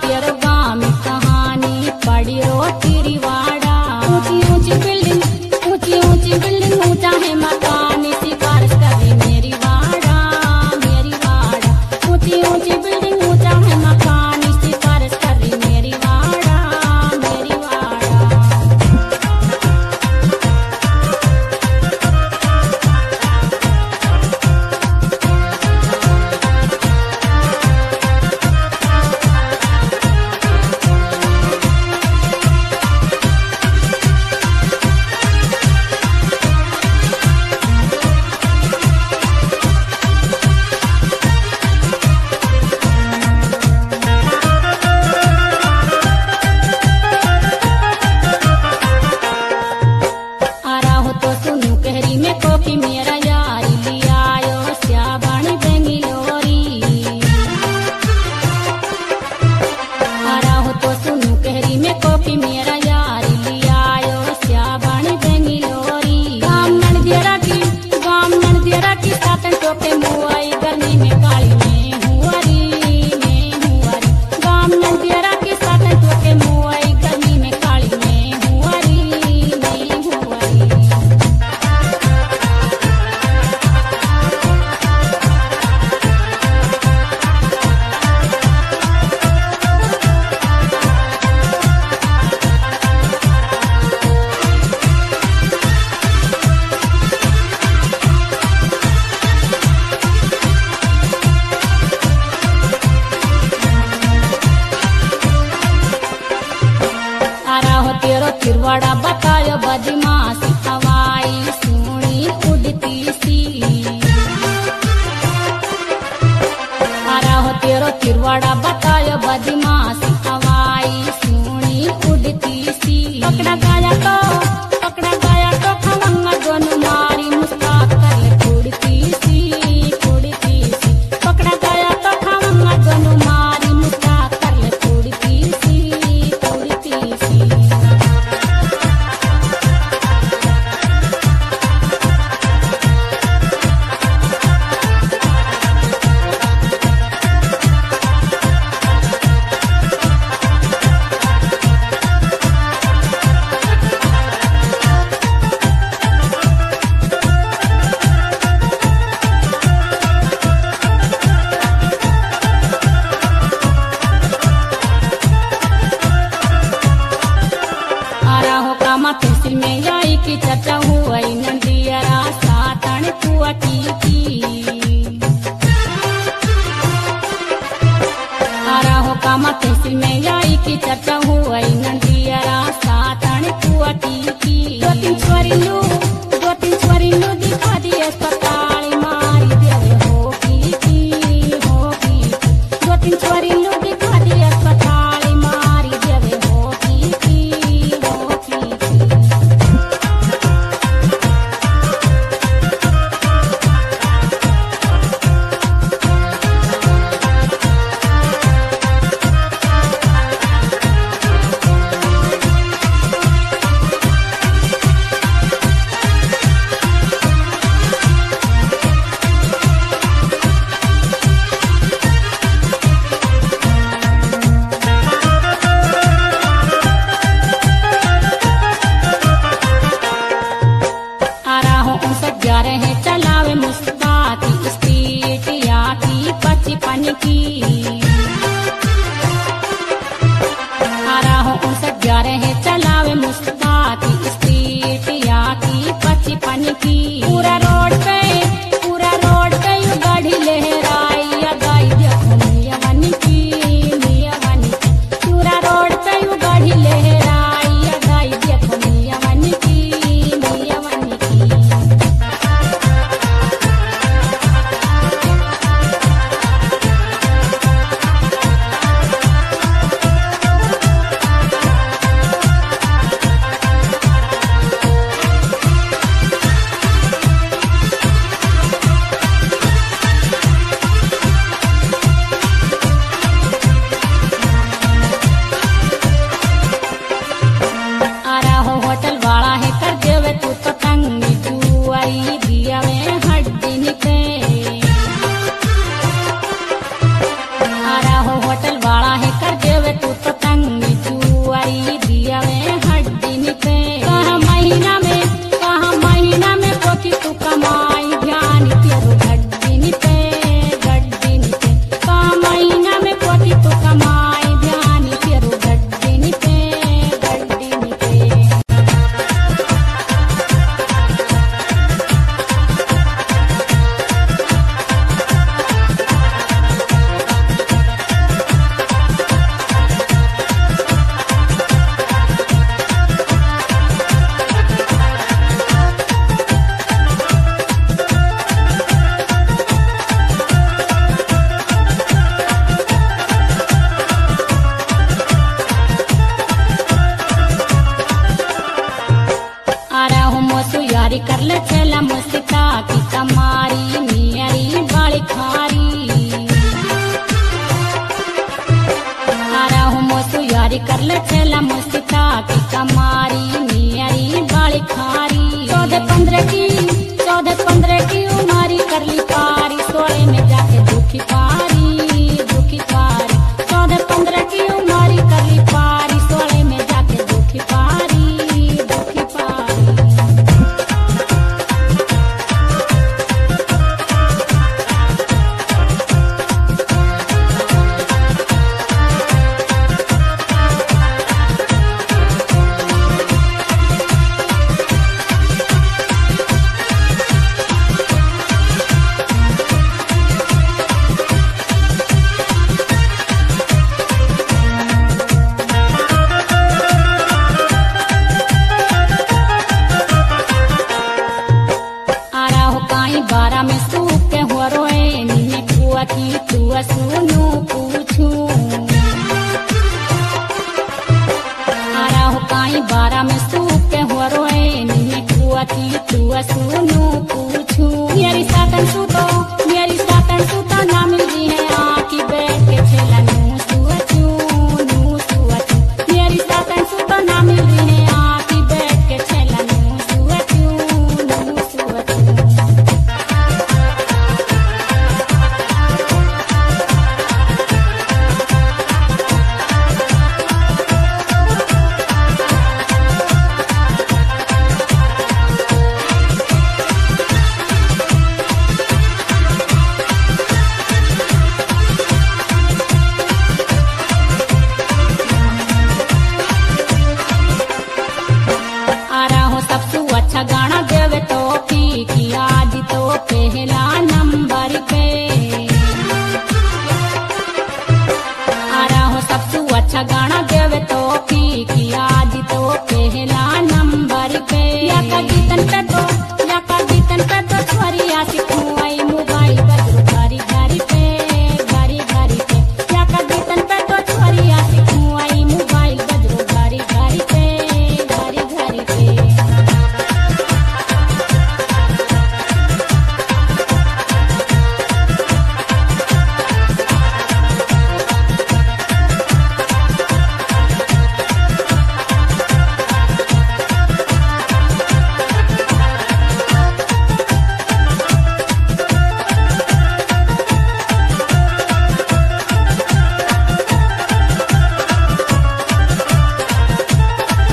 तेरे गाँव में कहानी पड़ी रोटी रिवाड़ा। ऊंची ऊंची बिल्डिंग ऊंचा है मकान, सिफारिश करे मेरी वाड़ा मेरी वाड़ा। ऊंची ऊंची बिल्डिंग ऊंचा है मकान, सिफारिश करे मेरी वाड़ा मेरी वाड़ा। कॉफी मेरा यारी लियायो श्याबानी बेंगलोरी। हरा हो तो सुनू कहरी में कॉफी मेरा यारी लियायो श्याबानी बेंगलोरी। गाम नंदियरा की सातन टोके मुआई गर्मी में काली में हुआरी गाम नंदियरा की सातन टोके मुआई गर्मी में काली में हुआरी। तिरवाड़ा बतायो बदमाशी हवाई सुनी उड़ती सी। हरा हो तेरो तिरवाड़ा बतायो बदमाशी हवाई सुनी उड़ती सी। पकड़ा गया तो खवंगा दोनों मारी मुस्कात कर उड़ती सी। पकड़ा गया तो खवंगा दोनों मारी मुस्कात कर उड़ती सी। तहसील में जाई की चर्चा हुई नंदियरा सातन कुआटी की। हरा हो कामा तहसील में जाई की चर्चा हुई नंदियरा सातन कुआटी की। दो तीन छोरी लू दिखा दी अस्पताल मारी देवे हो की। दो तीन छोरी लू दिखा दी अस्पताल मारी देवे हो की। चलावे मुस्काती स्ट्रीट या की 55 की। हरा हो 59 चलावे मुस्काती स्ट्रीट या की 55 की। पूरा रोड पे गाड़ी लहराई या गाई देखो मियावन की। पूरा रोड पे गाड़ी लहराई या गाई देखो मियावन की। यारी कर ले छेला मुस्ता की कमारी मेरी बाली खारी आरा हूँ मोसू यारी कर ले छेला मुस्ता की कमारी मेरी बाली खारी 14-15 की उमारी कर ली पारी 16 में जाके दुखी पारी 14-15 की उमारी कर ली पारी 16 में जाके दुखी पारी बारा में सूख के हो रोए नी कुआ की तू सुनू पूछू आरा हो काई बारा में सूख के हो रोए नी कुआ की तू सुनू पूछू मेरी सातन सूतो ना मिल जी है आकी बैठ के छेला नू सुअचू मेरी सातन सूतो ना मिल जी है आकी बैठ के छेला नू सुअचू अच्छा गाना देवे तो की आज तो पहला नंबर पे आ रहा हो सबसे अच्छा गाना देवे तो की आज तो पहला नंबर पे या का गीतन पे तो छोरी आसी खुआई मोबाइल बजरो घरी घरी पे या का गीतन पे तो छोरी आसी खुआई मोबाइल बजरो घरी घरी पे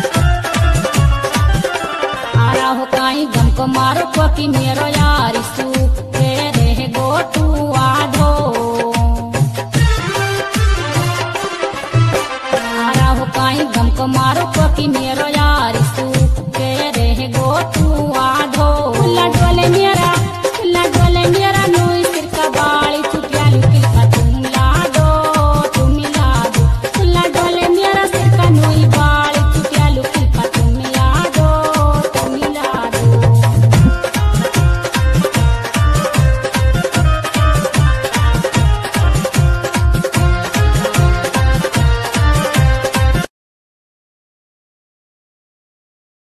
गम को मारो को कि मेरो यार